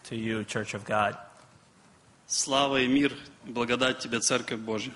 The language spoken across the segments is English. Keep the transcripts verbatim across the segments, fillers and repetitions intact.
to you, Church of God. Слава и мир, и благодать тебе, Церковь Божья.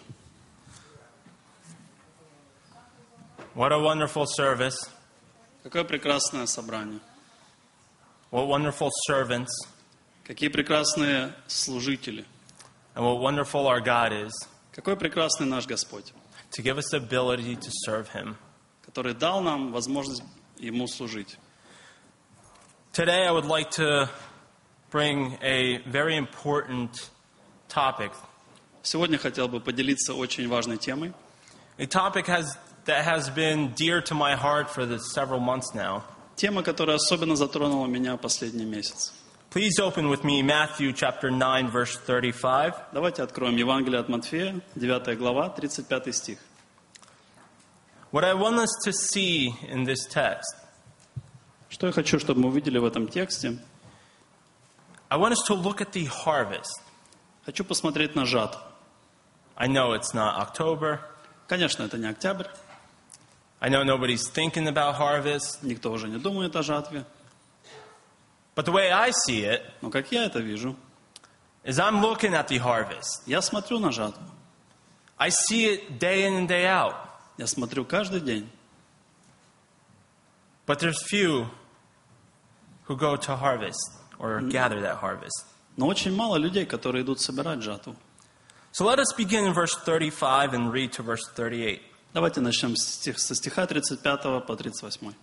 What a wonderful service. Какое прекрасное собрание. What wonderful servants. Какие прекрасные служители. And what wonderful our God is Какой прекрасный наш Господь, to give us the ability to serve Him. который дал нам возможность Ему служить. Today I would like to bring a very important topic. Сегодня хотел бы поделиться очень важной темой. A topic has, that has been dear to my heart for the several months now. Тема, которая особенно затронула меня последний месяц. Please open with me Matthew chapter nine, verse thirty-five. Давайте откроем Евангелие от Матфея, девятая глава, тридцать пятый стих. What I want us to see in this text, Что я хочу, чтобы мы увидели в этом тексте? I want us to look at the harvest. Хочу посмотреть на жатву. I know it's not October. Конечно, это не октябрь. I know nobody's thinking about harvest. Никто уже не думает о жатве. But the way I see it Но как я это вижу, is I'm looking at the harvest. я смотрю на жатву. I see it day in and day out. Я смотрю каждый день. But there's few who go to harvest or gather that harvest. Но очень мало людей, которые идут собирать жатву. So let us begin in verse thirty-five and read to verse thirty-eight. Давайте начнем стих, со стиха тридцать пятого по тридцать восьмой.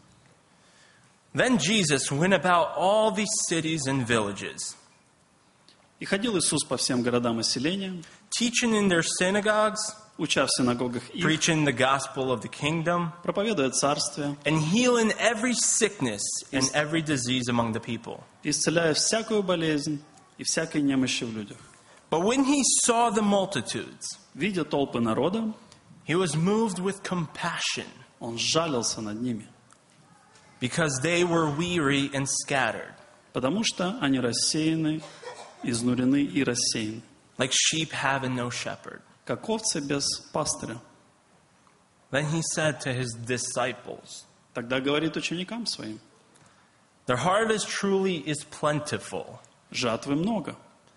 Then Jesus went about all these cities and villages, «И ходил Иисус по всем городам и селениям, teaching in their synagogues, уча в синагогах их, preaching the gospel of the kingdom, проповедуя царствие, and healing every sickness and every disease among the people. исцеляя всякую болезнь и всякой немощи в людях. But when he saw the multitudes, Видя толпы народа, he was moved with compassion, он сжалился над ними, because they were weary and scattered, потому что они рассеяны, изнурены и рассеяны, like sheep having no shepherd. как овцы без пастыря. Then he said to his disciples, Тогда говорит ученикам своим: the harvest truly is plentiful, жатвы много,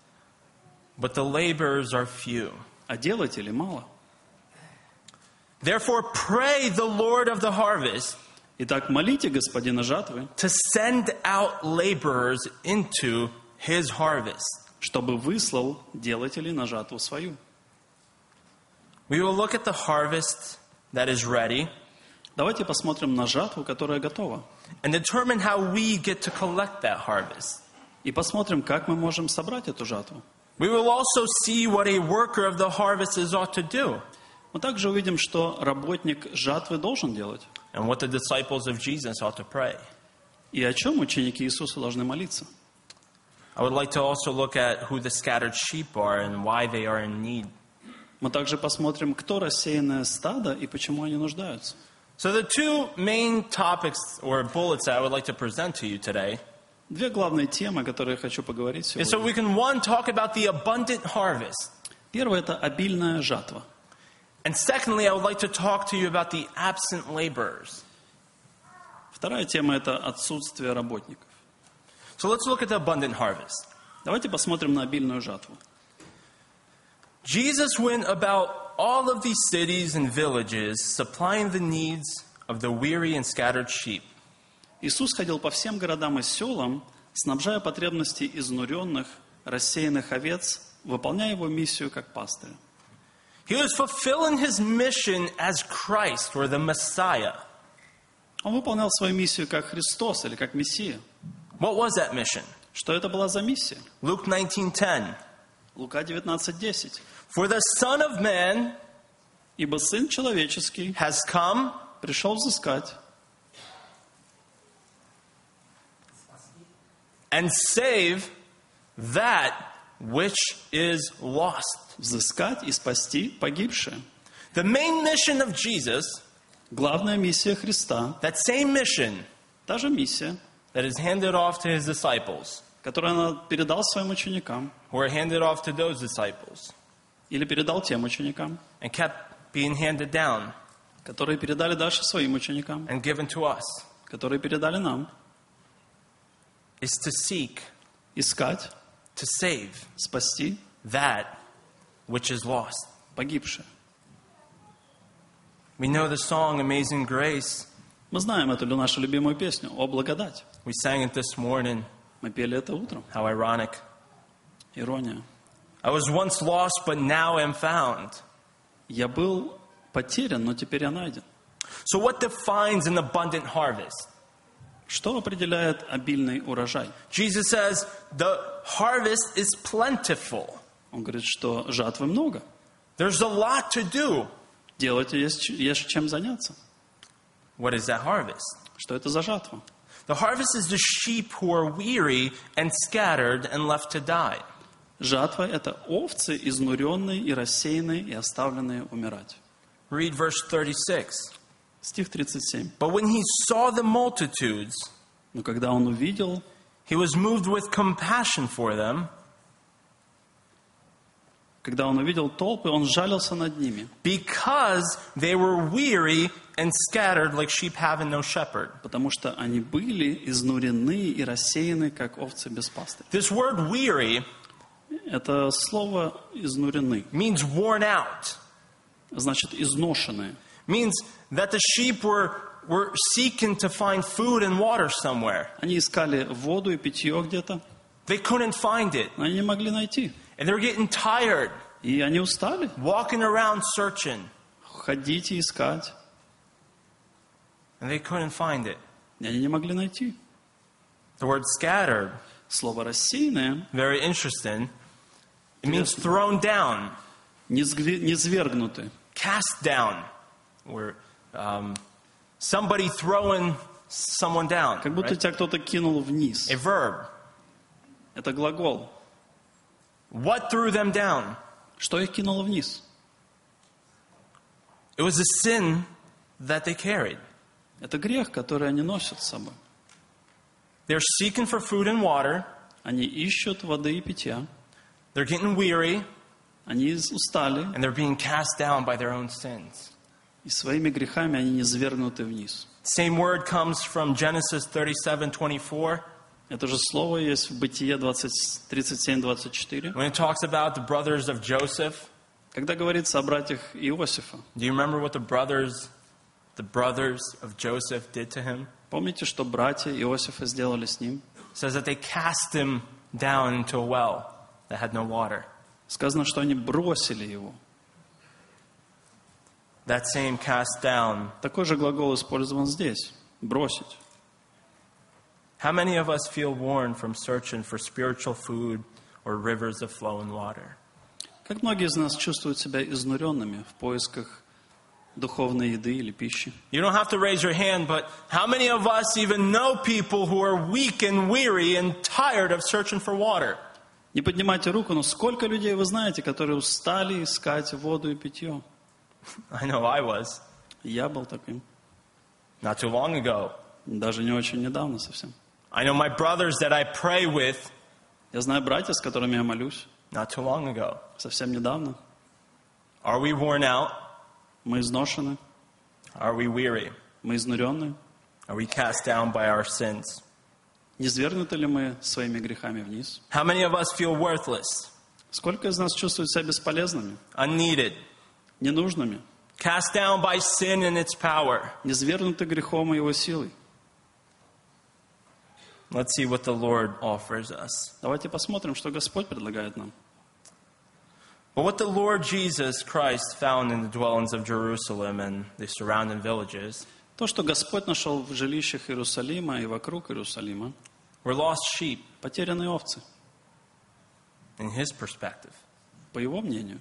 but the laborers are few. а делателей мало. Therefore pray the Lord of the harvest Итак, молите Господина жатвы, to send out laborers into his harvest. чтобы выслал делателей на жатву свою. We will look at the harvest that is ready Давайте посмотрим на жатву, которая готова. and determine how we get to collect that harvest. И посмотрим, как мы можем собрать эту жатву. We will also see what a worker of the harvest is ought to do Мы также увидим, что работник жатвы должен делать. and what the disciples of Jesus ought to pray. И о чем ученики Иисуса должны молиться. I would like to also look at who the scattered sheep are and why they are in need. Мы также посмотрим, кто рассеянное стадо и почему они нуждаются. So the two main topics or bullets that I would like to present to you today Две главные темы, о которых я хочу поговорить is so сегодня. we can, one, talk about the abundant harvest. Первое – это обильная жатва. And secondly, I would like to talk to you about the absent laborers. Вторая тема – это отсутствие работников. So let's look at the abundant harvest. Давайте посмотрим на обильную жатву. Jesus went about all of these cities and villages, supplying the needs of the weary and scattered sheep. Иисус ходил по всем городам и селам, снабжая потребности изнуренных, рассеянных овец, выполняя его миссию как пастыря. He was fulfilling his mission as Christ or the Messiah. Он выполнял свою миссию как Христос или как Мессия. What was that mission? Что это была за миссия? Luke nineteen ten. Лука девятнадцать десять. For the Son of Man «Ибо Сын Человеческий has come пришел взыскать and save that which is lost. взыскать и спасти погибшее». The main mission of Jesus, Главная миссия Христа, that same mission та же миссия, that is handed off to his disciples, которую он передал своим ученикам, or handed off to those disciples, или передал тем ученикам, and kept being handed down которые передали дальше своим ученикам, and given to us, которые передали нам, is to seek искать to save спасти that which is lost. погибшее. We know the song Amazing Grace. Мы знаем эту нашу любимую песню «О благодать». We sang it this morning. Мы пели это утром. How ironic. Ирония. I was once lost, but now am found. Я был потерян, но теперь я найден. So what defines an abundant harvest? Что определяет обильный урожай? Jesus says the harvest is plentiful. Он говорит, что жатвы много. There's a lot to do. Делать есть, есть чем заняться. What is that harvest? Что это за жатва? The harvest is the sheep who are weary and scattered and left to die. Жатва – это овцы, изнуренные и рассеянные, и оставленные умирать. Read verse thirty-six. Стих тридцать семь. But when he saw the multitudes, Но когда он увидел, he was moved with compassion for them, когда он увидел толпы, он жалился над ними, because they were weary and scattered like sheep having no shepherd. потому что они были изнурены и рассеяны, как овцы без пастыря. This word weary Это слово «изнурены» means worn out. значит «изношенные». Means that the sheep were, were seeking to find food and water somewhere. Они искали воду и питье где-то, They couldn't find it. но они не могли найти. And they were getting tired, И они устали walking around searching. ходить и искать, And they couldn't find it. и они не могли найти. The word scattered, Слово «рассеянное» very interesting. It means thrown down, низвергнуты. cast down, or um, somebody throwing someone down. Как будто Right? тебя кто-то кинул вниз. A verb. Это глагол. What threw them down? Что их кинуло вниз? It was a sin that they carried. Это грех, который они носят с собой. They're seeking for food and water. Они ищут воды и питья. They're getting weary, Они устали, and they're being cast down by their own sins. и своими грехами они низвергнуты вниз. Same word comes from Genesis thirty-seven twenty-four, Это же слово есть в Бытие тридцать семь двадцать четыре. when it talks about the brothers of Joseph. Когда говорится о братьях Иосифа. Do you remember what the brothers, the brothers of Joseph did to him? Помните, что братья Иосифа сделали с ним? It says that they cast him down into a well that had no water. Сказано, что они бросили его. That same cast down. Такой же глагол использован здесь. Бросить. How many of us feel worn from searching for spiritual food or rivers of flowing water? Как многие из нас чувствуют себя изнуренными в поисках духовной еды или пищи? You don't have to raise your hand, but how many of us even know people who are weak and weary and tired of searching for water? Не поднимайте руку, но сколько людей вы знаете, которые устали искать воду и питье? I know I was, Я был таким. not too long ago. Даже не очень недавно совсем. I know my brothers that I pray with, Я знаю братьев, с которыми я молюсь, not too long ago. совсем недавно. Are we worn out? Мы изношены, Are we weary? мы изнуренные. Are we cast down by our sins? Не свергнуты ли мы своими грехами вниз? How many of us feel worthless, Сколько из нас чувствуют себя бесполезными, unneeded, ненужными, cast down by sin and its power? не свергнуты грехом и его силой? Let's see what the Lord offers us. Давайте посмотрим, что Господь предлагает нам. But what the Lord Jesus Christ found in the dwellings of Jerusalem and the surrounding villages То, что Господь нашел в жилищах Иерусалима и вокруг Иерусалима, were lost sheep потерянные овцы, in his perspective. по его мнению.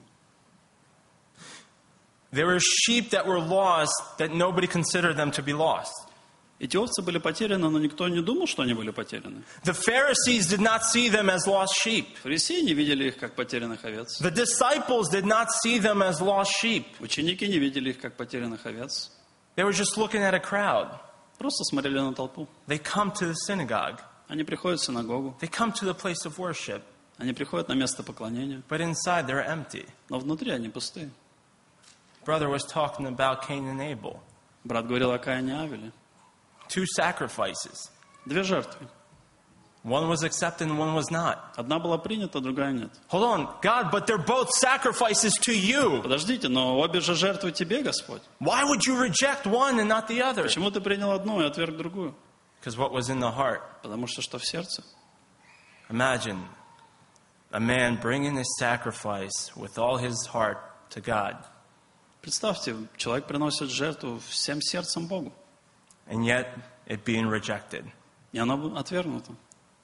There were sheep that were lost that nobody considered them to be lost. Эти овцы были потеряны, но никто не думал, что они были потеряны. The Pharisees did not see them as lost sheep. Фарисеи не видели их как потерянных овец. The disciples did not see them as lost sheep. Ученики не видели их как потерянных овец. They were just looking at a crowd. Просто смотрели на толпу. They come to the synagogue. Они приходят в синагогу, They come to the place of worship. они приходят на место поклонения, But inside they're empty. но внутри они пустые. Brother was talking about Cain and Abel. Брат говорил о Каине и Авеле. Two sacrifices. Две жертвы. One was accepted and one was not. Одна была принята, другая нет. Hold on, God, but they're both sacrifices to you. Подождите, но обе же жертвы тебе, Господь. Why would you reject one and not the other? Почему ты принял одну и отверг другую? Because what was in the heart. Потому что что в сердце? Imagine a man bringing his sacrifice with all his heart to God, Представьте, человек приносит жертву всем сердцем Богу, and yet it being rejected. и она отвергнута.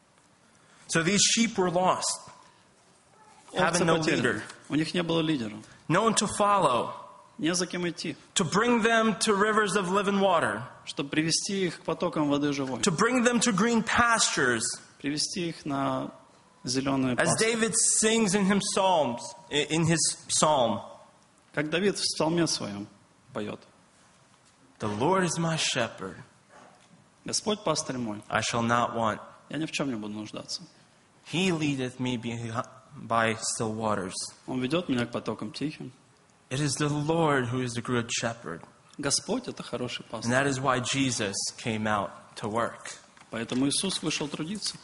So these sheep were lost, Овцы having no потеряны. leader, У них не было лидера. no one to follow, Не за кем идти, to bring them to rivers of living water, чтобы привести их к потокам воды живой, to bring them to green pastures, привести их на зеленые as пасты. David sings in his psalms, in his psalm. Как Давид в псалме своем поет. The Lord is my shepherd, Господь пастырь мой, I shall not want. я ни в чем не буду нуждаться. He leadeth me by still waters. Он ведет меня к потокам тихим. It is the Lord who is the good shepherd. Господь — это хороший And пастырь. that is why Jesus came out to work. Поэтому Иисус вышел трудиться.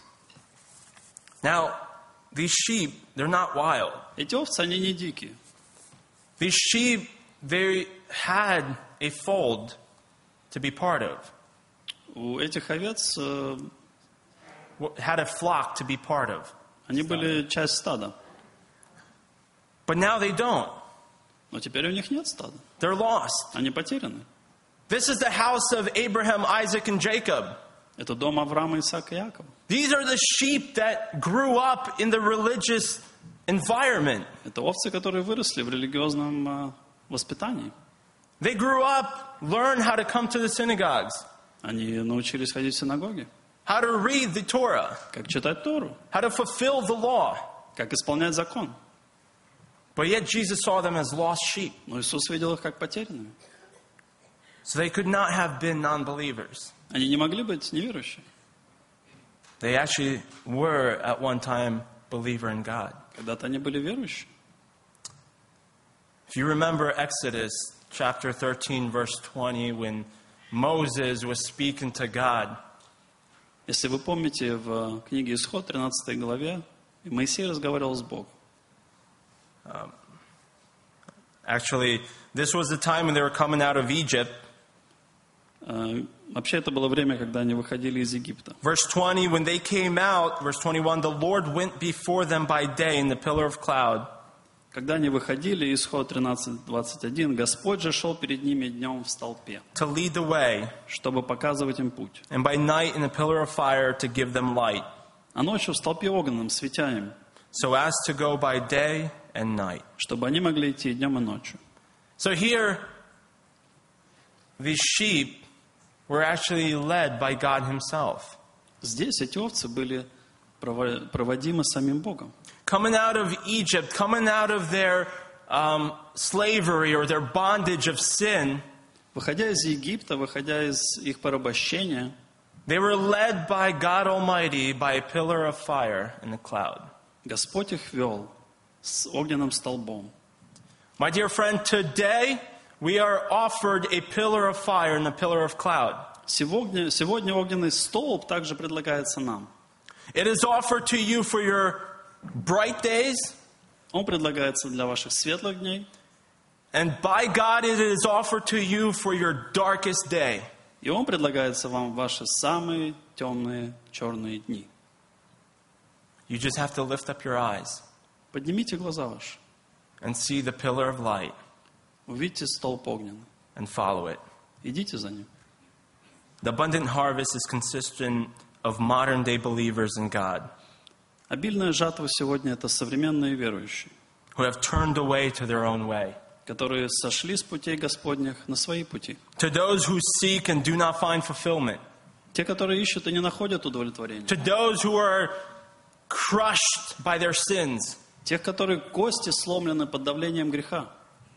Now, these sheep, they're not wild. Эти овцы, они не дикие. These sheep, they had a fold to be part of, У этих овец, э, had a flock to be part of. они были часть стада. But now they don't. Но теперь у них нет стада. They're lost. Они потеряны. This is the house of Abraham, Isaac, and Jacob. Это дом Авраама, Исаака и Якова. These are the sheep that grew up in the religious environment. Это овцы, которые выросли в религиозном э, воспитании. They grew up, learned how to come to the synagogues, Они научились ходить в синагоги, how to read the Torah, как читать Тору, how to fulfill the law. как исполнять закон. But yet Jesus saw them as lost sheep. Но Иисус видел их как потерянными. So they could not have been non-believers. Они не могли быть неверующими. They actually were at one time believer in God. Когда-то они были верующими. If you remember Exodus chapter thirteen, verse twenty, when Moses was speaking to God, Если вы помните, в книге Исход, тринадцатой главе, Моисей разговаривал с Богом. actually, this was the time when they were coming out of Egypt. Э, Вообще, это было время, когда они выходили из Египта. Verse twenty, when they came out, verse twenty-one, the Lord went before them by day in the pillar of cloud. Когда они выходили, Исход тринадцать двадцать один, Господь же шел перед ними днем в столпе, To lead the way, чтобы показывать им путь. and by night in a pillar of fire to give them light, А ночью в столпе огненном, светя им, so as to go by day and night. чтобы они могли идти и днем и ночью. So here, these sheep were actually led by God Himself. Здесь эти овцы были прово- проводимы самим Богом. Coming out of Egypt, coming out of their um, slavery or their bondage of sin, Выходя из Египта, выходя из их порабощения, they were led by God Almighty by a pillar of fire in the cloud. Господь их вел с огненным столбом. My dear friend, today we are offered a pillar of fire and a pillar of cloud. Сегодня, сегодня огненный столб также предлагается нам. It is offered to you for your bright days, Он предлагается для ваших светлых дней, and by God it is offered to you for your darkest day. и Он предлагается вам в ваши самые темные, черные дни. You just have to lift up your eyes Поднимите глаза ваши, and see the pillar of light увидите столб огненный, and follow it. идите за ним. The abundant harvest is consistent of modern day believers in God Обильная жатва сегодня — это современные верующие, who have turned away to their own way. которые сошли с путей Господних на свои пути. To those who seek and do not find fulfillment. Те, которые ищут и не находят удовлетворения. To those who are crushed by their sins. Тех, которые кости сломлены под давлением греха.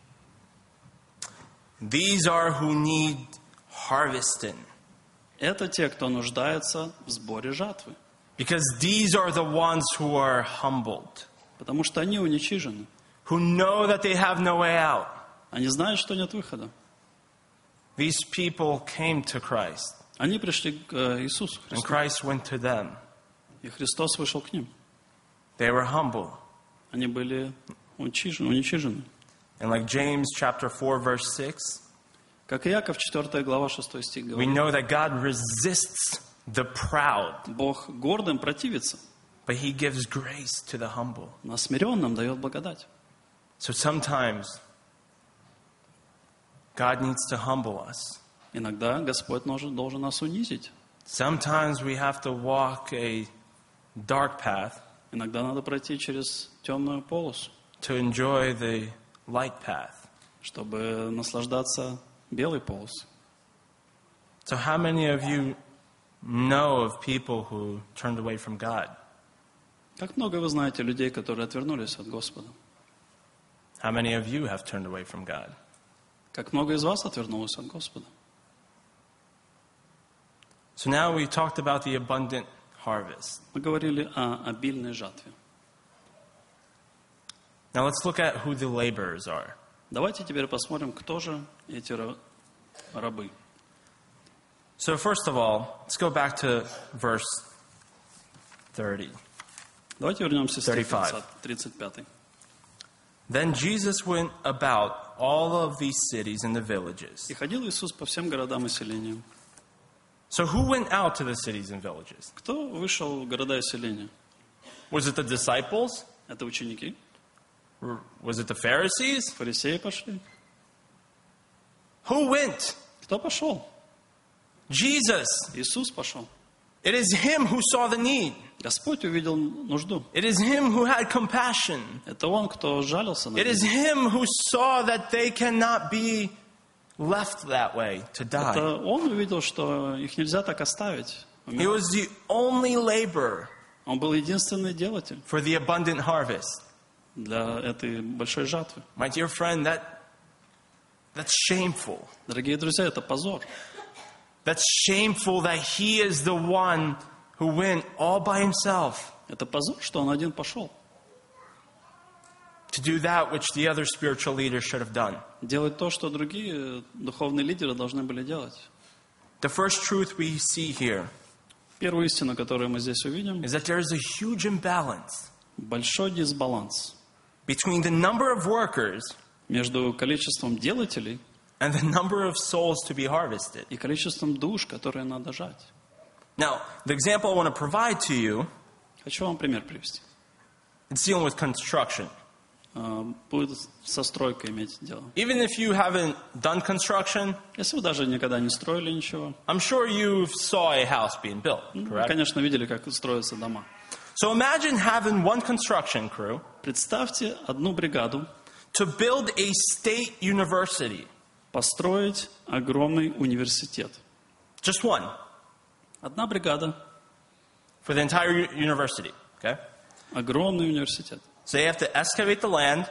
These are who need harvesting. Это те, кто нуждается в сборе жатвы. Because these are the ones who are humbled, Потому что они уничижены. who know that they have no way out. Они знают, что нет выхода. These people came to Christ, Они пришли к э, Иисусу and Христу. Christ went to them. И Христос вышел к ним. They were humble. Они были уничижены. уничижены. And like James chapter four, verse six, Как и Иаков, четвёртая глава, шестой стих we говорит. know that God resists the proud, Бог гордым противится, but he gives grace to the humble. но смиренным дает благодать. So sometimes God needs to humble us. Иногда Господь должен, должен нас унизить. Sometimes we have to walk a dark path Иногда надо пройти через темную полосу, to enjoy the light path. чтобы наслаждаться белой полосой. So how many of you know of people who turned away from God? Как много вы знаете людей, которые отвернулись от Господа? How many of you have turned away from God? Как много из вас отвернулось от Господа? So now we talked about the abundant harvest. Мы говорили о обильной жатве. Now let's look at who the laborers are. Давайте теперь посмотрим, кто же эти ра- рабы. So first of all, let's go back to verse thirty. Давайте вернемся к стиху thirty-five. тридцать пятый. Then Jesus went about all of these cities and the villages. «И ходил Иисус по всем городам и селениям». So who went out to the cities and villages? Кто вышел в города и селения? Was it the disciples? Это ученики. Or was it the Pharisees? Фарисеи пошли. Who went? Кто пошел? Jesus. Иисус пошел. It is him who saw the need. Господь увидел нужду. It is him who had compassion. Это Он, кто жалился на It is них. him who saw that they cannot be left that way to die. Это Он увидел, что их нельзя так оставить. He was the only laborer Он был единственный делатель for the abundant harvest. для этой большой жатвы. My dear friend, that that's shameful. Дорогие друзья, это позор. That's shameful that he is the one who went all by himself Это позор, что Он один пошел. to do that which the other spiritual leaders should have done. Делать то, что другие духовные лидеры должны были делать. The first truth we see here Первую истину, которую мы здесь увидим, is that there is a huge imbalance большой дисбаланс between the number of workers между количеством делателей and the number of souls to be harvested. и количеством душ, которые надо жать. Now, the example I want to provide to you, Хочу вам пример привести. it's dealing with construction. А, Будет со стройкой иметь дело. Even if you haven't done construction, Если вы даже никогда не строили ничего, I'm sure you saw a house being built, вы, correct? конечно, видели, как строятся дома. So imagine having one construction crew Представьте одну бригаду to build a state university. построить огромный университет. Just one Одна бригада, for the entire u- university, okay? огромный университет. So they have to excavate the land,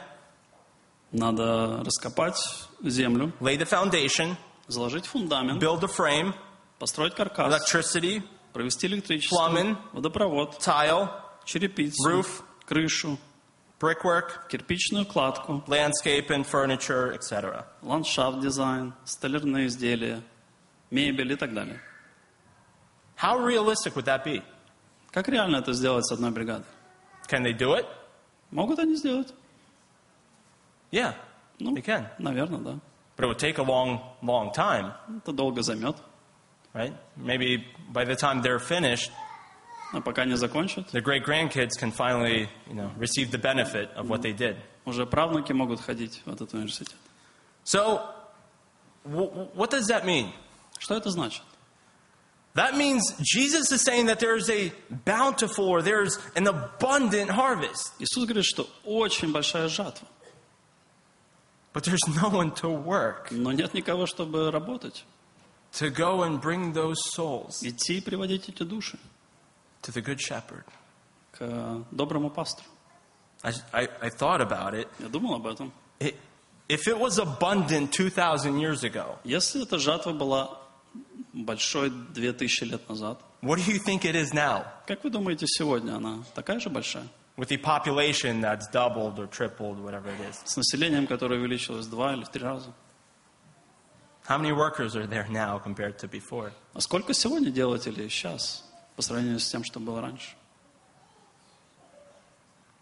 Надо раскопать землю, lay the foundation, заложить фундамент, build the frame, построить каркас, electricity, провести электричество, plumbing, водопровод, tile, черепицу, roof, крышу, brickwork, кирпичную кладку, landscaping, furniture, et cetera. ландшафт, дизайн, столярные изделия, мебель и так далее. How realistic would that be? Как реально это сделать с одной бригадой? Can they do it? Могут они сделать? Yeah, Ну, they can. наверное, да. But it would take a long, long time, Это долго займет. right? Maybe by the time they're finished, А пока не закончат, their great grandkids can finally, you know, receive the benefit of what they did. уже правнуки могут ходить в этот университет. So, w- what does that mean? Что это значит? That means Jesus is saying that there's a bountiful or there's an abundant harvest, Иисус говорит, что очень большая жатва, but there's no one to work но нет никого, чтобы работать, to go and bring those souls идти и приводить эти души to the Good Shepherd. к доброму пастору. I, I, I thought about it. Я думал об этом. it. If it was abundant two thousand years ago, Если эта жатва была большой две тысячи лет назад, what do you think it is now? как вы думаете, сегодня она такая же большая? With the population that's doubled or tripled, whatever it is. С населением, которое увеличилось в два или в три раза. How many workers are there now compared to before? А сколько сегодня делателей сейчас по сравнению с тем, что было раньше?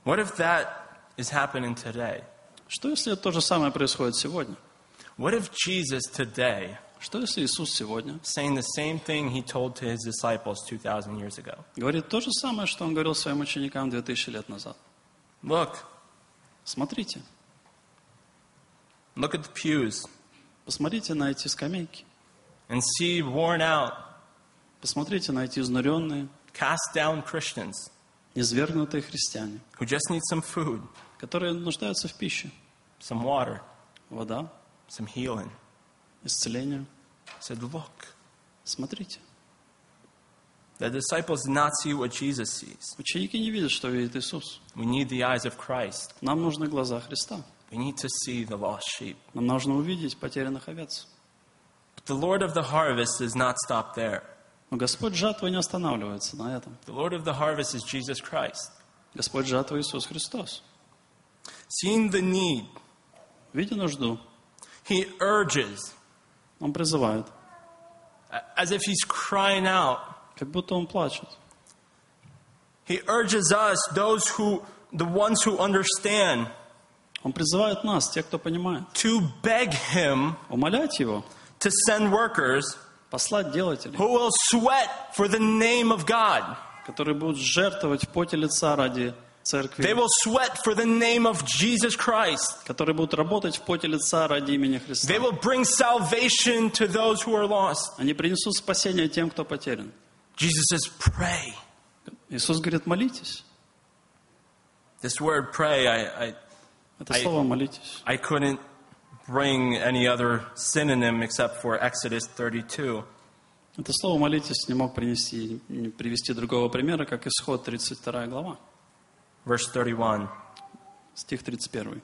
What if that is happening today? Что если то же самое происходит сегодня? What if Jesus today Что если Иисус сегодня saying the same thing he told to his disciples two thousand years ago? говорит то же самое, что Он говорил своим ученикам две тысячи лет назад? Look, Смотрите, look at the pews посмотрите на эти скамейки, and see worn out, посмотрите на эти изнуренные, cast down Christians низвергнутые христиане, who just need some food, которые нуждаются в пище, some water, вода, some healing. исцеление. He said, look. Смотрите. The disciples did not see what Jesus sees. Ученики не видят, что видит Иисус. We need the eyes of Christ. Нам нужны глаза Христа. We need to see the lost sheep. Нам нужно увидеть потерянных овец. But the Lord of the harvest does not stop there. Но Господь жатвы не останавливается на этом. The Lord of the harvest is Jesus Christ. Господь жатвы Иисус Христос. Seeing the need, Видя нужду, he urges, Он призывает, as if he's crying out. как будто Он плачет. He urges us, those who, the ones who understand, Он призывает нас, тех, кто понимает, to beg him умолять Его, to send workers послать делателей, who will sweat for the name of God. которые будут жертвовать в поте лица ради They церкви, will sweat for the name of Jesus Christ. которые будут работать в поте лица ради имени Христа. They will bring salvation to those who are lost. Они принесут спасение тем, кто потерян. Jesus says, pray. Иисус говорит, молитесь. This word pray, I, I, Это I- слово «молитесь». I couldn't bring any other synonym except for Exodus thirty-two. Это слово «молитесь» не мог принести, не привести другого примера, как Исход тридцать вторая глава, Verse thirty-one. стих тридцать первый.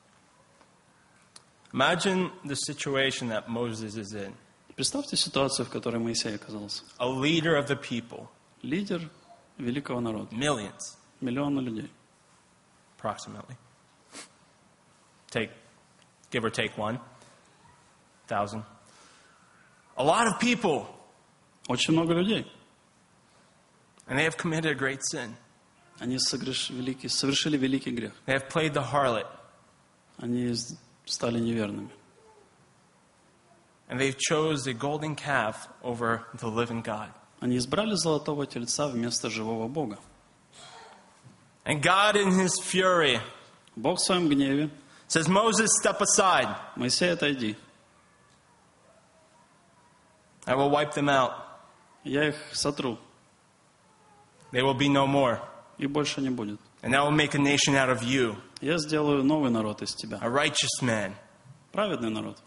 Imagine the situation that Moses is in. Представьте ситуацию, в которой Моисей оказался. A leader of the people, Лидер великого народа, millions миллионы людей. approximately. Take, give or take one thousand. A lot of people, Очень много людей. and they have committed a great sin. Они согреш- великий- совершили великий грех. They have played the harlot, Они с- стали неверными. and they've chose a golden calf over the living God. Они избрали золотого тельца вместо живого Бога. And God, in His fury, Бог в своем гневе: says, Moses, step aside. «Моисей, отойди, I will wipe them out. я их сотру, They will be no more. их больше не будет. And I will make a nation out of you, Я сделаю новый народ из тебя, a righteous man. праведный народ».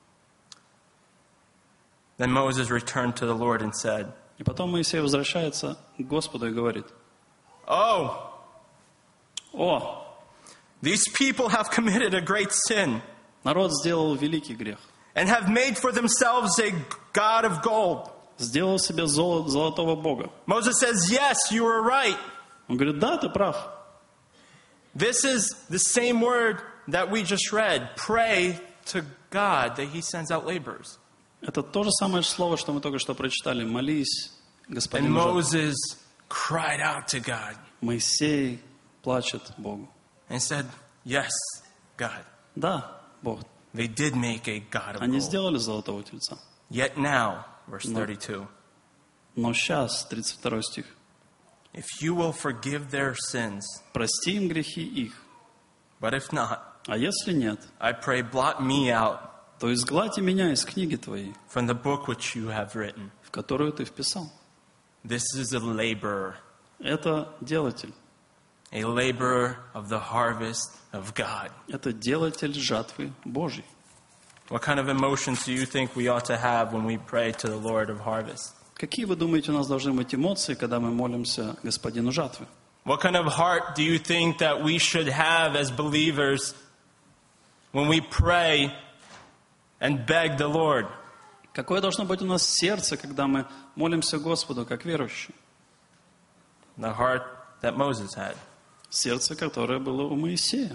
Then Moses returned to the Lord and said, И потом Моисей возвращается к Господу и говорит: Oh, «О, these people have committed a great sin народ сделал великий грех, and have made for themselves a god of gold. сделал себе золо- золотого Бога». Moses says, yes, you are right. Он говорит: «Да, ты прав». This is the same word that we just read. Pray to God that He sends out laborers. Это то же самое слово, что мы только что прочитали. «Молись, And Господину жатвы». Moses cried out to God Моисей плачет Богу. and said, yes, God. Да, Бог, They did make a god of они gold. сделали золотого тельца. Yet now, verse No. thirty-two, Но сейчас, тридцать второй стих, if you will forgive their sins, «Прости им грехи их, but if not, а если нет, I pray, blot me out то изгладь и меня из книги твоей, from the book which you have written. в которую ты вписал». This is a laborer, Это делатель. a laborer of the harvest of God. Это делатель жатвы Божьей. What kind of emotions do you think we ought to have when we pray to the Lord of harvest? Какие, вы думаете, у нас должны быть эмоции, когда мы молимся Господину жатвы? What kind of heart do you think that we should have as believers when we pray and beg the Lord? Какое должно быть у нас сердце, когда мы молимся Господу, как верующие? The heart that Moses had. Сердце, которое было у Моисея.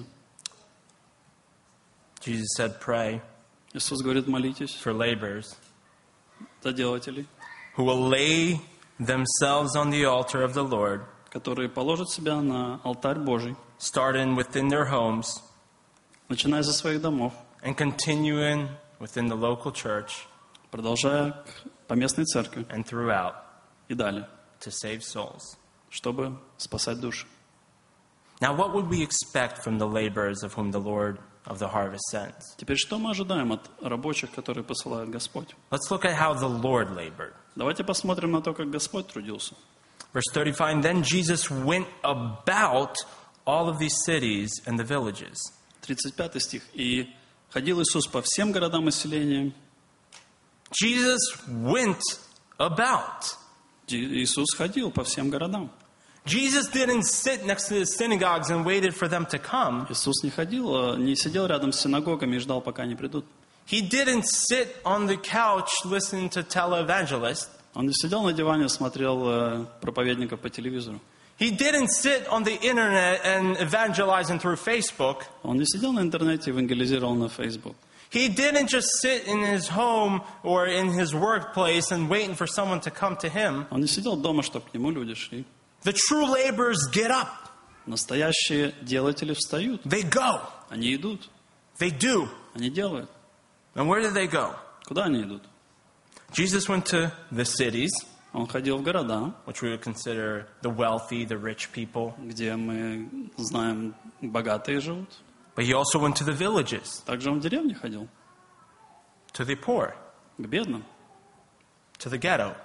Jesus said, pray Иисус говорит: молитесь for laborers за делателей, who will lay themselves on the altar of the Lord которые положат себя на алтарь Божий starting within their homes начиная со своих домов, and continuing within the local church продолжая к поместной церкви and throughout и далее, to save souls. чтобы спасать души. Now, what would we expect from the laborers of whom the Lord of the harvest sends? Теперь что мы ожидаем от рабочих, которые посылает Господь? Let's look at how the Lord labored. Давайте посмотрим на то, как Господь трудился. Verse thirty-five, then Jesus went about all of these cities and the villages. тридцать пятый стих. «И ходил Иисус по всем городам и селениям». Jesus went about. Иисус ходил по всем городам. Jesus didn't sit next to the synagogues and waited for them to come. Иисус не ходил, не сидел рядом с синагогами и ждал, пока они придут. He didn't sit on the couch listening to televangelists. Он не сидел на диване, смотрел э, проповедников по телевизору. He didn't sit on the internet and evangelizing through Facebook. Он не сидел на интернете, евангелизировал на Facebook. He didn't just sit in his home or in his workplace and waiting for someone to come to him. Он не сидел дома, чтобы к нему люди шли. The true laborers get up. Настоящие делатели встают. They go. Они идут. They do. Они делают. And where did they go? Куда они идут? Jesus went to the cities, Он ходил в города, which we would consider the wealthy, the rich people. где мы знаем, богатые живут. But he also went to the villages, Также он в деревне ходил, to the poor, к бедным, to the ghetto,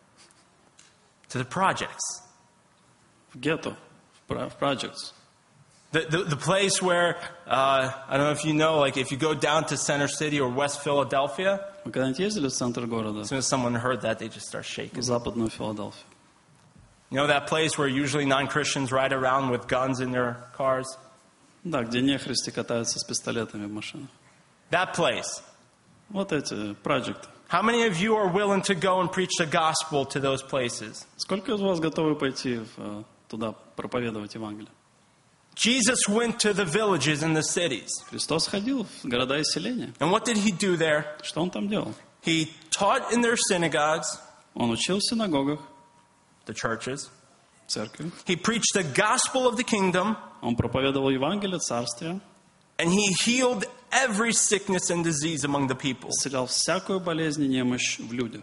to the projects. в гетто, в про- в projects. The, the, the place where, uh, I don't know if you know, like if you go down to Center City or West Philadelphia, Мы когда-нибудь ездили в центр города, as soon as someone heard that, they just start в shaking. западную Филадельфию. You know that place where usually non-Christians ride around with guns in their cars? Да, где нехристи катаются с пистолетами в машинах. That place. Вот эти проекты. How many of you are willing to go and preach the gospel to those places? Сколько из вас готовы пойти в, э, туда проповедовать Евангелие? Jesus went to the villages and the cities. Христос ходил в города и селения. And what did he do there? Что он там делал? He taught in their synagogues, Он учил в синагогах, the churches. в церкви. He preached the gospel of the kingdom, Он проповедовал Евангелие Царствия, and he healed every sickness and disease among the people. исцелял всякую болезнь и немощь в людях.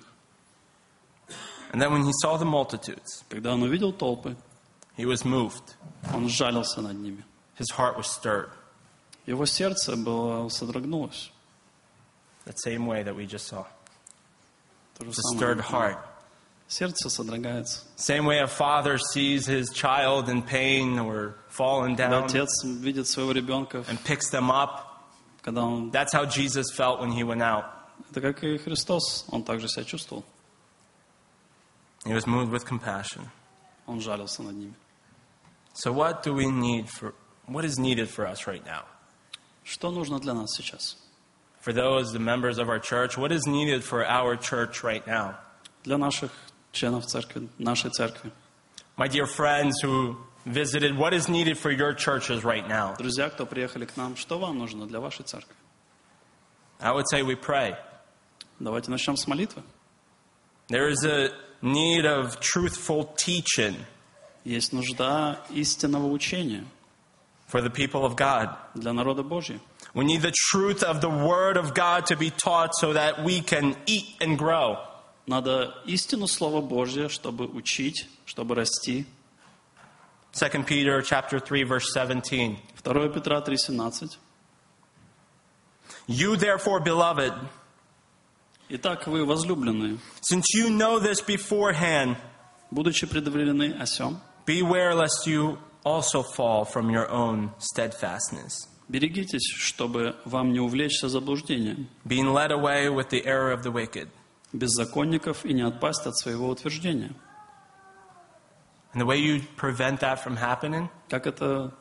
And then when he saw the multitudes, Когда он увидел толпы, he was moved. он сжалился над ними. His heart was stirred. Его сердце было содрогнулось. That same way that we just saw. То же The самое. stirred heart. Сердце содрогается. Same way a father sees his child in pain or falling Когда down отец видит своего ребенка, and picks them up. когда он... That's how Jesus felt when he went out. Это как и Христос, он также себя чувствовал. He was moved with compassion. Он жалился над ними. So what do we need for, what is needed for us right now? Что нужно для нас сейчас? For those, the members of our church, what is needed for our church right now? Для наших членов церкви, нашей церкви. My dear friends who visited, what is needed for your churches right now? Друзья, кто приехали к нам, что вам нужно для вашей церкви? I would say we pray. Давайте начнем с молитвы. There is a need of truthful teaching Есть нужда истинного учения for the people of God. для народа Божьего. We need the truth of the Word of God to be taught so that we can eat and grow. Надо истину Слова Божьего, чтобы учить, чтобы расти. Second Peter chapter three, verse seventeen. второе Петра три семнадцать. You therefore, beloved, Итак, вы, возлюбленные, since you know this beforehand, будучи предопределены о сем, beware lest you also fall from your own steadfastness, берегитесь, чтобы вам не увлечься заблуждением, being led away with the error of the wicked. беззаконников и не отпасть от своего утверждения. And the way you prevent that from happening, Как это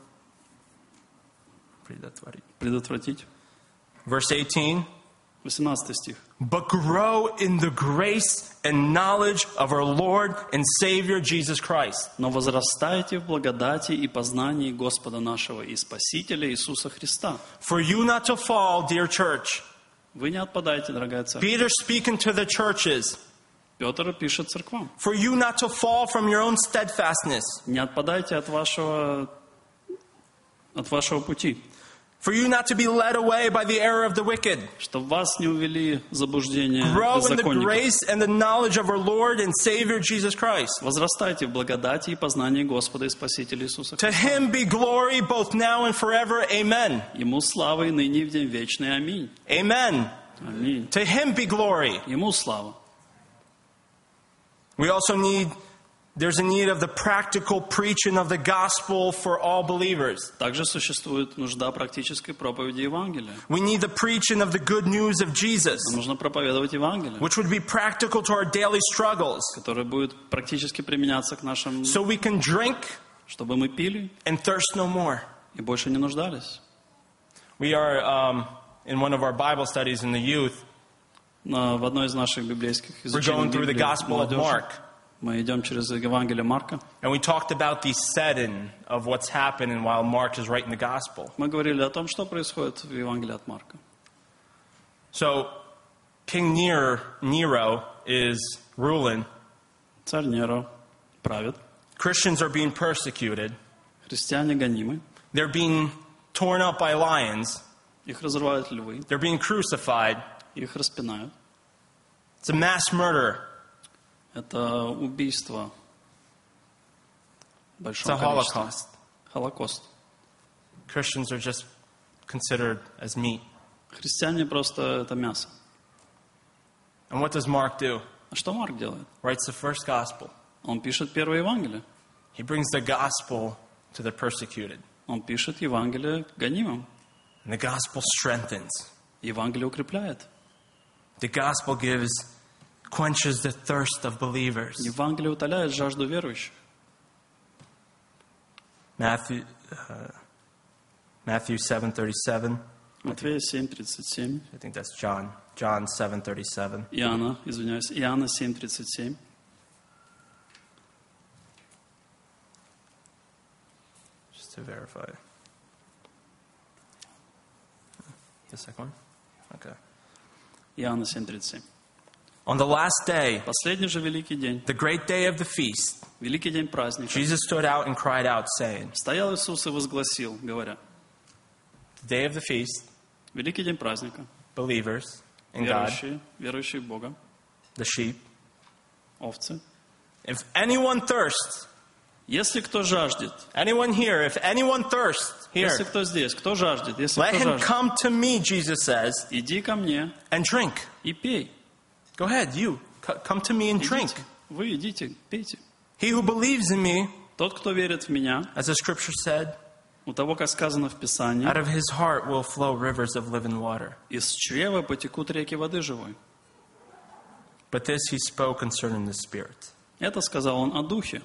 предотвратить? verse eighteen, восемнадцатый стих. but grow in the grace and knowledge of our Lord and Savior Jesus Christ. Но возрастайте в благодати и познании Господа нашего и Спасителя Иисуса Христа. For you not to fall, dear church. Вы не отпадайте, дорогая церковь. Peter speaking to the churches. Петр пишет церквам. For you not to fall from your own steadfastness. Не отпадайте от вашего от вашего пути, For you not to be led away by the error of the wicked. чтобы вас не увели в заблуждение Grow in the беззаконников. grace and the knowledge of our Lord and Savior Jesus Christ. Возрастайте в благодати и познании Господа и Спасителя Иисуса To Христа. him be glory both now and forever. Amen. Ему слава и ныне и в день вечный. Аминь. Amen. Аминь. To him be glory. Ему слава. We also need, there's a need of the practical preaching of the gospel for all believers. Также существует нужда практической проповеди Евангелия. We need the preaching of the good news of Jesus, Нам нужно проповедовать Евангелие, which would be practical to our daily struggles, которое будет практически применяться к нашим, so we can drink чтобы мы пили and thirst no more. и больше не нуждались. We are um, in one of our Bible studies in the youth. На- В одной из наших библейских We're изучений going through the Библии Gospel of молодежи Mark, мы идем через Евангелие Марка. and we talked about the setting of what's happening while Mark is writing the Gospel. Мы говорили о том, что происходит в Евангелии от Марка. So, King Nero, Nero is ruling. Царь Неро правит, Christians are being persecuted. христиане гонимы, They're being torn up by lions. их разрывают львы, They're being crucified. их распинают. It's a mass murder. Это убийство в It's a большом количестве. Holocaust. Холокост. Christians are just considered as meat. Христиане просто это мясо. And what does Mark do? А что Марк делает? Writes the first gospel. Он пишет первое Евангелие. He brings the gospel to the persecuted. Он пишет Евангелие гонимым. And the gospel strengthens. Евангелие укрепляет. The gospel gives, quenches the thirst of believers. Евангелие утоляет жажду верующих. Matthew, uh, Matthew seven thirty-seven. Матфея семь тридцать семь. I think that's John. John seven thirty-seven. Иоанна, извиняюсь, Иоанна семь тридцать семь. Just to verify. The second one? Okay. Иоанна семь тридцать семь. On the last day, Последний же великий день, the great day of the feast, великий день праздника, Jesus stood out and cried out, saying, стоял Иисус и возгласил, говоря, the day of the feast, великий день праздника, believers in God, верующие, верующие в Бога, the sheep, овцы. if anyone thirsts, Если кто жаждет, anyone here, if anyone thirsts, here, если кто здесь, кто жаждет, если let кто him жаждет, come to me, Jesus says, иди ко мне and drink. и пей. Go ahead, you, c- come to me and drink. Идите. Вы идите, пейте. He who believes in me, Тот, кто верит в меня, as the scripture said, у того, как сказано в Писании, out of his heart will flow rivers of living water. из чрева потекут реки воды живой. But this he spoke concerning the Spirit. Это сказал он о Духе.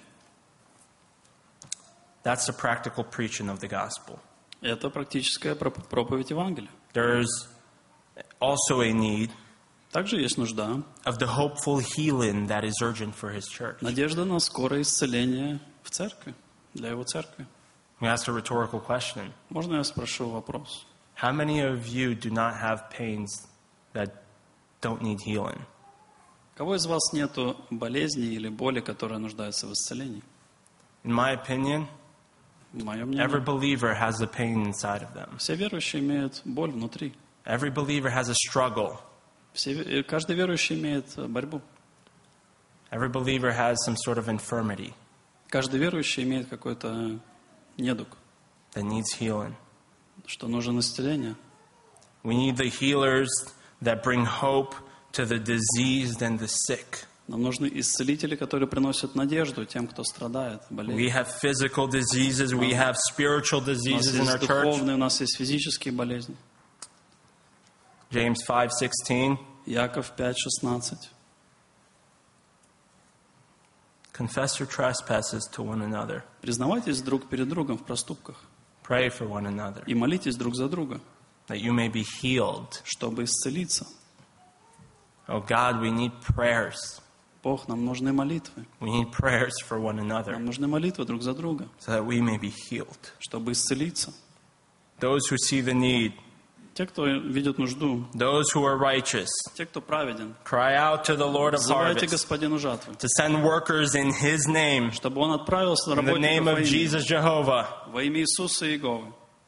That's the practical preaching of the gospel. Это практическая проп- проповедь Евангелия. There's also a need Также есть нужда, of the hopeful healing that is urgent for his church. надежда на скорое исцеление в церкви, для его церкви. We ask a rhetorical question. Можно я спрошу вопрос? How many of you do not have pains that don't need healing? Кого из вас нету болезни или боли, которая нуждается в исцелении? In my opinion, В моем every мнении, believer has a pain inside of them. все верующие имеют боль внутри. Every believer has a struggle. Все, ве- каждый верующий имеет э, борьбу. Every believer has some sort of infirmity Каждый верующий имеет какой-то недуг, that needs healing. что нужно исцеление. We need the healers that bring hope to the diseased and the sick. Нам нужны исцелители, которые приносят надежду тем, кто страдает, We болеет. have physical diseases, we have spiritual У нас diseases in our есть church. духовные, у нас есть физические болезни. James five sixteen. Яков пять шестнадцать. Confess your trespasses to one another. Признавайтесь друг перед другом в проступках Pray for one another, и молитесь друг за друга, that you may be healed. чтобы исцелиться. Oh God, we need prayers. Бог, нам нужны молитвы. We need prayers for one another, Нам нужны молитвы друг за друга, so that we may be healed. чтобы исцелиться. Those who see the need, Те, кто видит нужду, those who are righteous, те, кто праведен, cry out to the Lord of взывайте harvest Господину жатвы, to send workers in His name, чтобы Он отправился на in the name работников of во имя, Jesus Jehovah. во имя Иисуса Иеговы.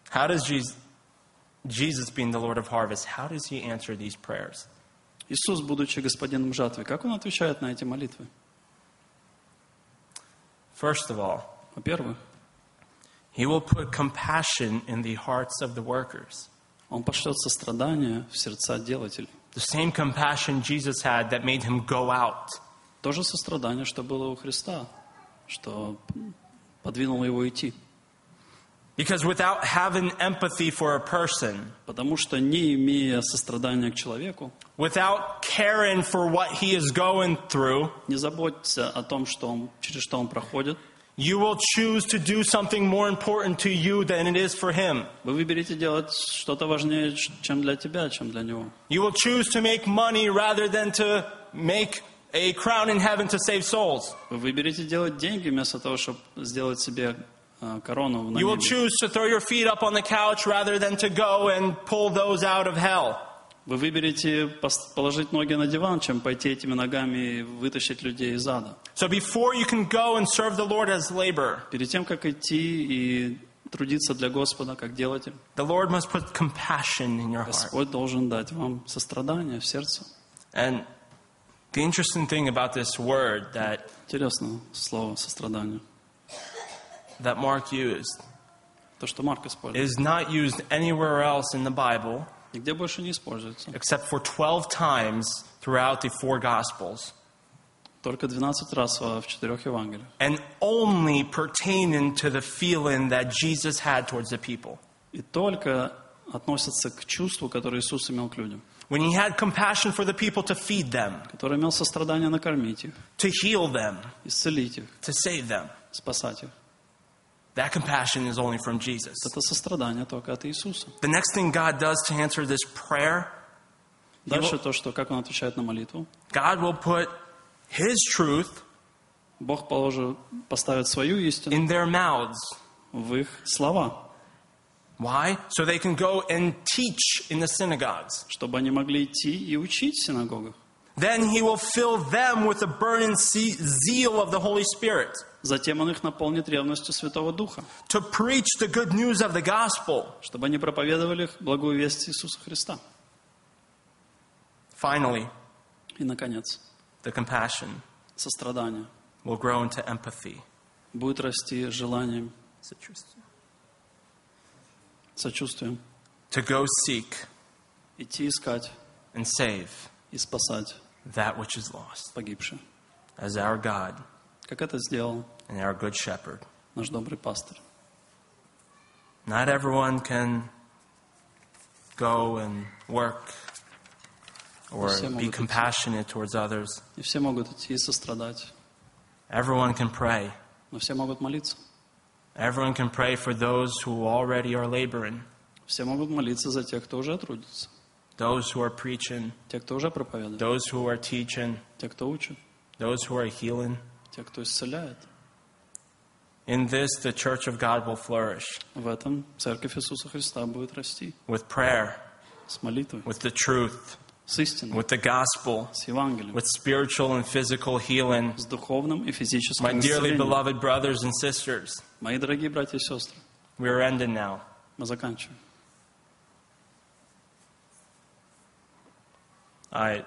How does Jesus, Jesus being the Lord of harvest, how does he answer these prayers? Иисус, будучи господином жатвы, как Он отвечает на эти молитвы? First of all, Во-первых, he will put compassion in the hearts of the workers. Он пошлет сострадание в сердца делателей. The same compassion Jesus had that made him go out. То же сострадание, что было у Христа, что подвинуло Его идти. Because without having empathy for a person, Потому что, не имея сострадания к человеку, without caring for what he is going through, не заботься о том, что он, через что он проходит, you will choose to do something more important to you than it is for him. вы выберете делать что-то важнее, чем для тебя, чем для него. You will choose to make money rather than to make a crown in heaven to save souls. Вы выберете делать деньги вместо того, чтобы сделать себе э, корону на You will небе. choose to throw your feet up on the couch rather than to go and pull those out of hell. Вы выберете пос- положить ноги на диван, чем пойти этими ногами и вытащить людей из ада. So before you can go and serve the Lord as laborer, Перед тем, как идти и трудиться для Господа, как делатель, the Lord must put compassion in your heart. Господь должен дать вам сострадание в сердце. And the interesting thing about this word that, Интересно слово «сострадание». that Mark used То, что Марк использует. is not used anywhere else in the Bible Нигде больше не используется. except for twelve times throughout the four Gospels, Только двенадцать раз во- в четырех Евангелиях. and only pertaining to the feeling that Jesus had towards the people. И только относятся к чувству, которое Иисус имел к людям. When he had compassion for the people to feed them, Который имел сострадание накормить их, to heal them, исцелить их, to save them, спасать их. that compassion is only from Jesus. Это сострадание только от Иисуса. The next thing God does to answer this prayer, He Дальше will- то, что как Он отвечает на молитву. God will put his truth Бог положит, поставит свою истину in their mouths. в их слова, Why? So they can go and teach in the synagogues. чтобы они могли идти и учить в синагогах. Then he will fill them with the burning ze- zeal of the Holy Spirit Затем Он их наполнит ревностью Святого Духа, to preach the good news of the gospel. чтобы они проповедовали их благую весть Иисуса Христа. Finally, И, наконец, the compassion сострадание will grow into empathy. будет расти желанием, сочувствием, To go seek идти искать and save и спасать that which is lost, погибших, as our God как это сделал and our good shepherd. наш добрый пастырь. Not everyone can go and work or Все be могут идти. compassionate towards others. И все могут идти и сострадать, Everyone can pray. но все могут молиться. Everyone can pray for those who already are laboring, Все могут молиться за тех, кто уже трудится, those who are preaching, те, кто уже проповедует, those who are teaching, те, кто учит, those who are healing. те, кто исцеляет. In this, the church of God will flourish В этом Церковь Иисуса Христа будет расти with prayer, с молитвой, with the truth, с истиной, with the gospel, с Евангелием, with spiritual and physical healing. с духовным и My физическим dearly исцелением. beloved brothers and sisters, Мои дорогие братья и сестры, we are ending now. мы заканчиваем. I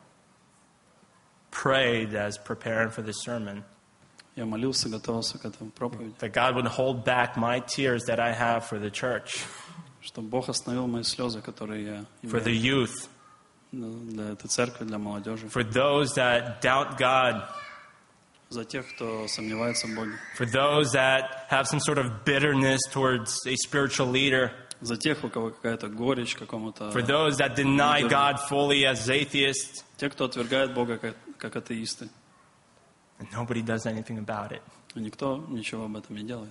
prayed as preparing for this sermon Я молился, готовился к этому проповеди, that God would hold back my tears that I have for the church, чтобы Бог остановил мои слезы, которые я for the имею youth, для этой церкви, для молодежи, for those that doubt God, за тех, кто сомневается в Боге, for those that have some sort of bitterness towards a spiritual leader, за тех, у кого какая-то горечь какому-то, for those that deny God fully as atheists, те, кто отвергает Бога как, как атеисты, and nobody does anything about it. и никто ничего об этом не делает.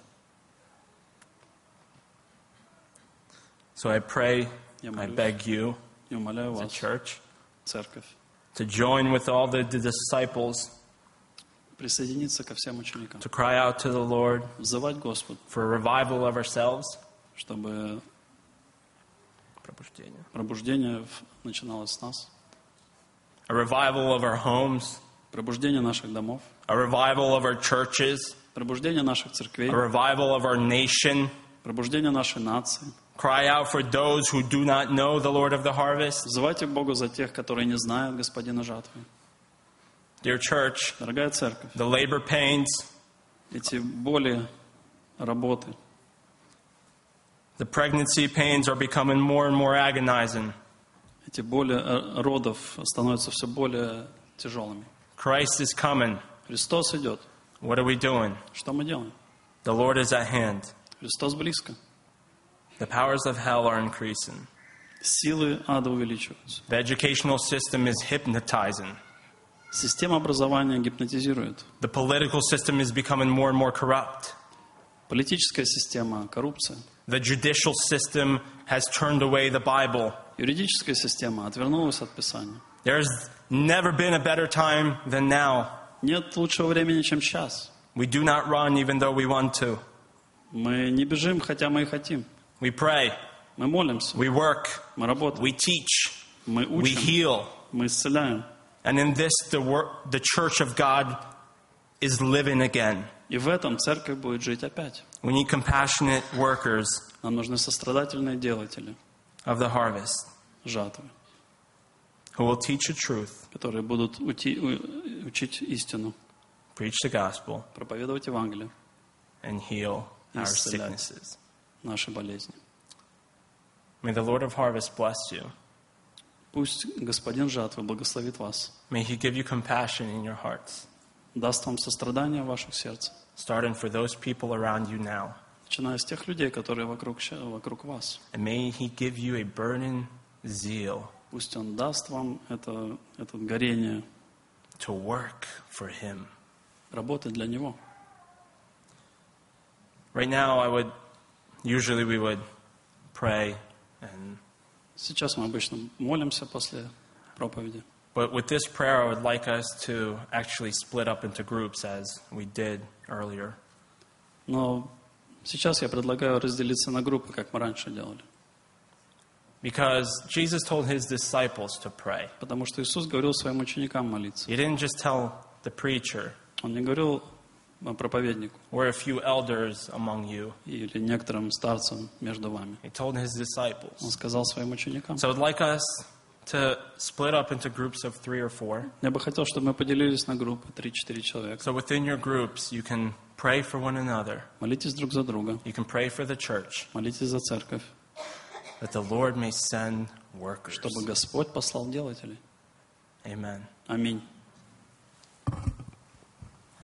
So I pray, Я I молюсь beg you, и умоляю as a вас, church, церковь, to join with all the, the disciples присоединиться ко всем ученикам, to cry out to the Lord взывать Господу, for a revival of ourselves, чтобы пробуждение в- начиналось с нас, a revival of our homes, пробуждение наших домов, a revival of our churches, пробуждение наших a церквей, revival of our nation, пробуждение нашей нации, Cry out for those who do not know the Lord of the harvest. Взывайте к Богу за тех, которые не знают Господина жатвы. Dear church, Дорогая церковь, the labor pains, эти боли работы, the pregnancy pains are becoming more and more agonizing. эти боли э, родов становятся все более тяжелыми. Christ is coming. Христос идет. What are we doing? Что мы делаем? The Lord is at hand. Христос близко. The powers of hell are increasing. Силы ада увеличиваются. The educational system is hypnotizing. Система образования гипнотизирует. The political system is becoming more and more corrupt. Политическая система, коррупция. The judicial system has turned away the Bible. Юридическая система отвернулась от Писания. There's never been a better time than now. Нет лучшего времени, чем сейчас. We do not run even though we want to. Мы не бежим, хотя мы и хотим. We pray. Мы молимся, We work. мы работаем, We teach. мы We учим, heal. мы исцеляем. And in this, the, wor- the church of God is living again. И в этом церковь будет жить опять. We need compassionate workers Нам нужны сострадательные делатели of the harvest жатвы, who will teach the truth, которые будут ути- у- учить истину, preach the gospel, проповедовать Евангелие, and heal our Исцелять. sicknesses. наши болезни. May the Lord of harvest bless you. Пусть Господин жатвы благословит вас, May He give you compassion in your hearts, даст вам сострадание в ваших сердцах, starting for those people around you now. начиная с тех людей, которые вокруг, ща- вокруг вас. And may He give you a burning zeal Пусть Он даст вам это, это горение to work for Him. работать для Него. Right now, I would, usually we would pray, and Сейчас мы обычно молимся после проповеди. but with this prayer, I would like us to actually split up into groups as we did earlier. Но сейчас я предлагаю разделиться на группы, как мы раньше делали. Because Jesus told His disciples to pray. Потому что Иисус говорил своим ученикам молиться. He didn't just tell the preacher, Он не говорил проповеднику we're a few elders among you. или некоторым старцам между вами. He told His disciples. Он сказал своим ученикам. So I'd like us to split up into groups of three or four. Я бы хотел, чтобы мы поделились на группы три-четыре человека. So within your groups, you can pray for one another. Молитесь друг за друга. You can pray for the church, Молитесь за церковь, that the Lord may send workers. чтобы Господь послал делателей. Amen. Аминь.